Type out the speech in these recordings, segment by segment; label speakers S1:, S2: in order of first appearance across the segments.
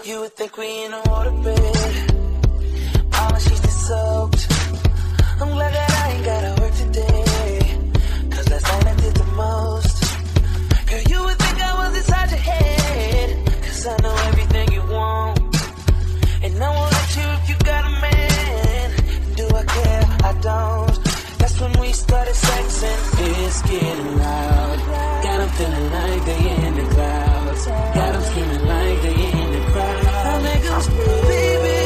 S1: You would think we in a waterbed. All my sheets are soaked. I'm glad that I ain't gotta work today, 'cause last night I did the most. Girl, you would think I was inside your head, 'cause I know everything you want. And I won't let you if you got a man. Do I care? I don't. That's when we started sexing. It's getting loud. Got 'em feeling like they in the clouds. Got 'em screaming like they in the crowd. I make 'em scream, baby.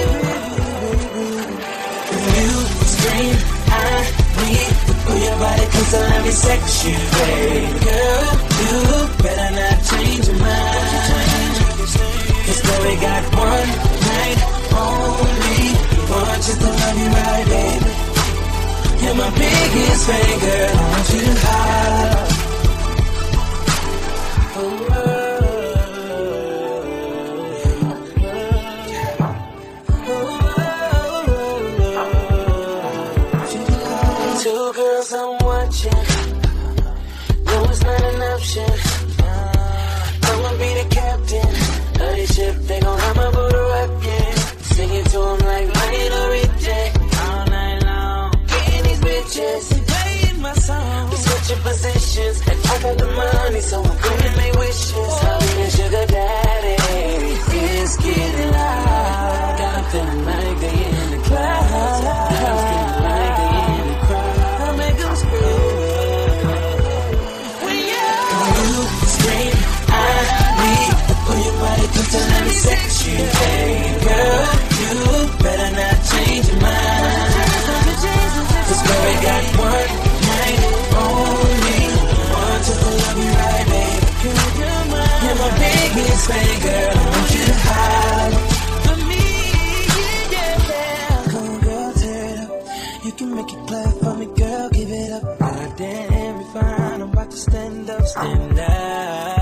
S1: When you scream, I need to pull your body close and let me sex you, baby. Girl, you better not change your mind. 'Cause girl, we got one night only. Want just to love you right, baby. You're my biggest fan, girl. I want you to holler. Two girls I'm watching. No, it's not an option. I'ma be the captain of this ship. They gon' have my booty rockin'. Sing it to 'em like Lionel Richie. All night long. Getting these bitches and playing my song. We switching positions and I got the money, so I'm gonna make wishes. I'll be the sugar daddy. It's getting loud. Got 'em feeling like they in the clouds. Got 'em feeling like they in the crowd. I make 'em scream. When you scream, I need to pull your body close and let me sex you, baby. Girl, you better not change your mind. 'Cause girl, we got one night only. Want to love you right, baby. You're my biggest fan, girl. I want you to holler for me, yeah. Come on, girl, tear it up. You can make it clap for me, girl. Give it up. God damn, you fine. I'm about to stand up, stand up.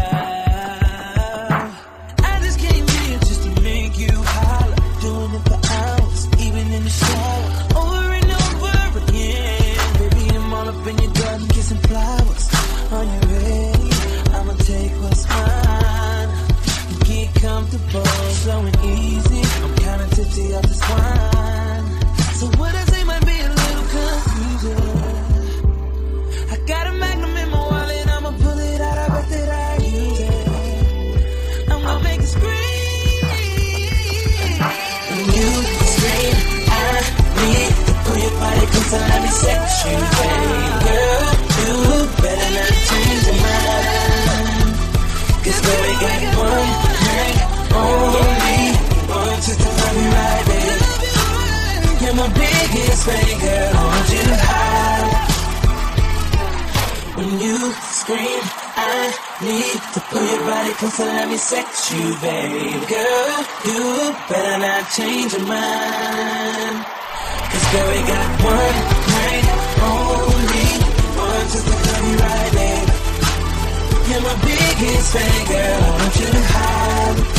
S1: I just came here just to make you holler. Doing it for hours, even in the shower. Over and over again. Baby, I'm all up in your garden, kissing flowers. Are you ready? I'ma take what's mine. Get comfortable, slow and easy. I'm kinda tipsy off this wine. So what I say might be a little confusing. I got a Magnum in my wallet, I'ma pull it out, I bet that I use it. I'm gonna make it scream. When you scream, I need to pull your body close and let me sex you, baby. Girl, you better not change your mind. 'Cause girl, we got one night only. Want you to love me right, baby. You're my biggest fan, girl. I want you to holler. When you scream, I need to pull your body close and let me sex you, baby. Girl, you better not change your mind. 'Cause girl, we got one night only. Want just to love you right, baby. You're my biggest fan, girl. I want you to holler.